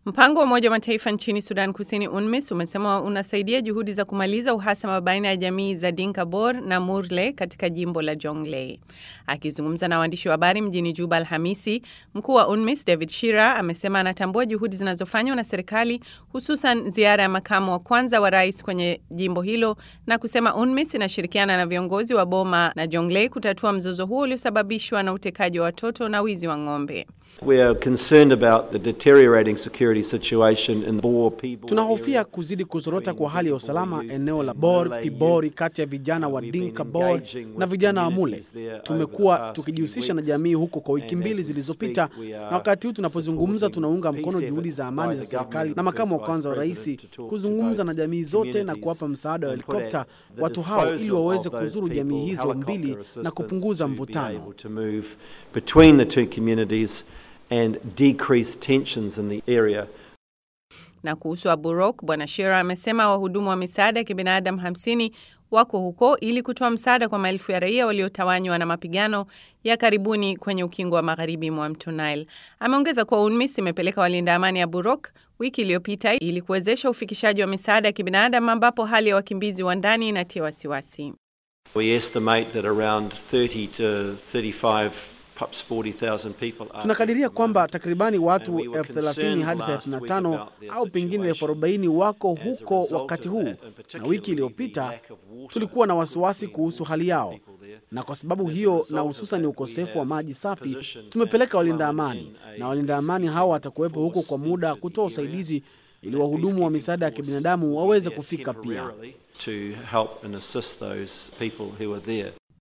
Mpango wa Umoja wa Mataifa nchini Sudan Kusini UNMISS umesema unasaidia juhudi za kumaliza uhasama baina ya jamii za Dinka Bor na Murle katika jimbo la Jonglei. Akizungumza na waandishi wa habari mjini Juba Alhamisi, mkuu wa UNMISS David Shira amesema anatambua juhudi zinazofanywa na serikali, hususan ziara ya makamu wa kwanza wa rais kwenye jimbo hilo, na kusema UNMISS inashirikiana na viongozi wa Boma na Jonglei kutatua mzozo huo uliosababishwa na utekaji wa watoto na wizi wa ng'ombe. We are concerned about the deteriorating security situation in the Bor people. Tunahofia kuzidi kuzorota kwa hali ya usalama eneo la Bor Pibori kati ya vijana wa Dinka Bor na vijana wa Mule. Tumekuwa tukijihusisha na jamii huko kwa wiki mbili zilizopita, na wakati huu tunapozungumza tunaunga mkono juhudi za amani za serikali na makamu wa kwanza wa rais kuzungumza na jamii zote na kuwapa msaada wa helikopta watu hao ili waweze kuzuru jamii hizo mbili na kupunguza mvutano between the two communities and decrease tensions in the area. Na kuhusu Aburok, Bwana Shira amesema wahudumu wa misaada ya kibinadamu 50 wako huko ili kutoa msaada kwa maelfu ya raia waliotawanywa na mapigano ya karibuni kwenye ukingo wa magharibi mwa mto Nile. Ameongeza kuwa UNMISS imepeleka walinda amani Aburok wiki iliyopita ili kuwezesha ufikishaji wa misaada ya kibinadamu ambapo hali ya wakimbizi wa ndani inatia wasiwasi. We estimate that around 30 to 35 Tunakadiria kwamba takribani watu 30,000 hadi 35 au pengine 40,000 wako huko wakati huu, na wiki iliyopita tulikuwa na wasiwasi kuhusu hali yao, na kwa sababu hiyo na hususan ukosefu wa maji safi tumepeleka walinda amani, na walinda amani hao watakuwepo huko kwa muda kutoa usaidizi ili wahudumu wa misaada ya kibinadamu waweze kufika pia. To help and assist those people who are there.